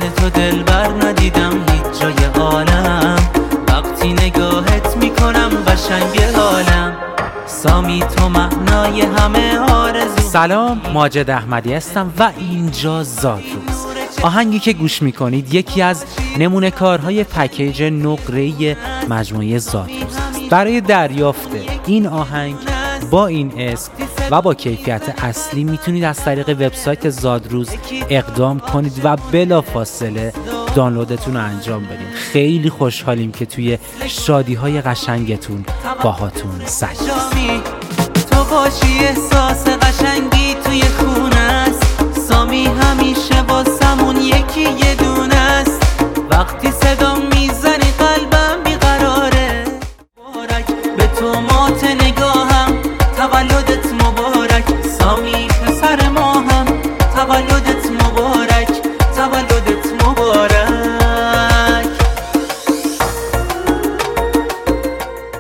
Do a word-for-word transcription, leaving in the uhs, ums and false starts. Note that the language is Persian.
مثل تو دلبر ندیدم هیچ جای عالم، وقتی نگاهت میکنم قشنگ حالم. سامی تو معنای همه آرزو. سلام، ماجد احمدی هستم و اینجا زادروز. آهنگی که گوش میکنید یکی از نمونه کارهای پکیج نقره‌ای مجموعه زادروز است. برای دریافت این آهنگ با این اسم و با کیفیت اصلی میتونید از طریق وبسایت زادروز اقدام کنید و بلافاصله دانلودتون رو انجام بدید. خیلی خوشحالیم که توی شادی‌های قشنگتون باهاتون سعی. تو باشی احساس قشنگی توی خونه است، سامی همیشه واسمون یکی یه دونه است. وقتی